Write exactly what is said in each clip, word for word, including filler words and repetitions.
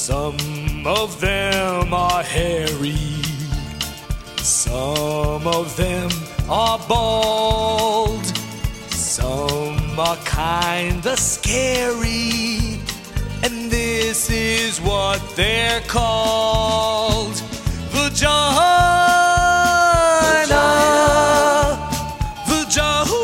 Some of them are hairy, some of them are bald, some are kinda scary, and this is what they're called: vagina, vagina,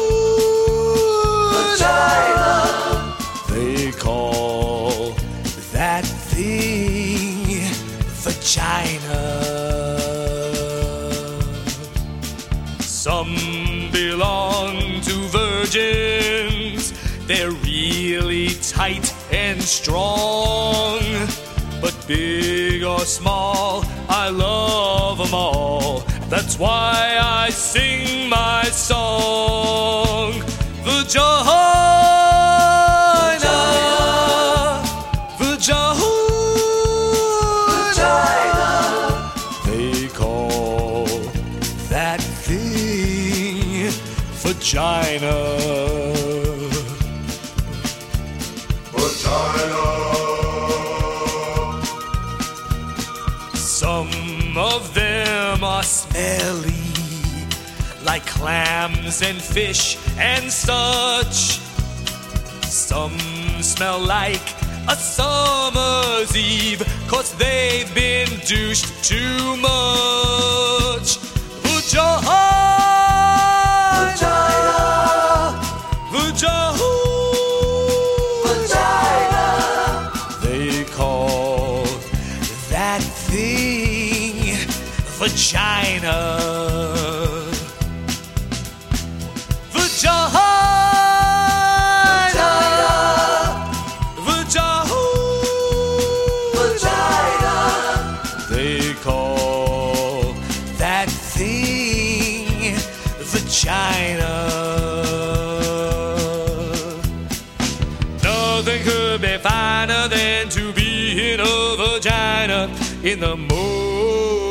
vagina. They call that thing vagina. Some belong to virgins. They're really tight and strong. But big or small, I love them all. That's why I sing my song. Vagina, vagina, vagina. They call that thing vagina. Vagina. Some of them are smelly, like clams and fish and such. Some smell like a summer's eve, 'cause they've been douched too much. Vagina, vagina, vagina. They call that thing vagina. Vagina, vagina, vagina. They call that thing vagina. Nothing could be finer than to be in a vagina in the morning.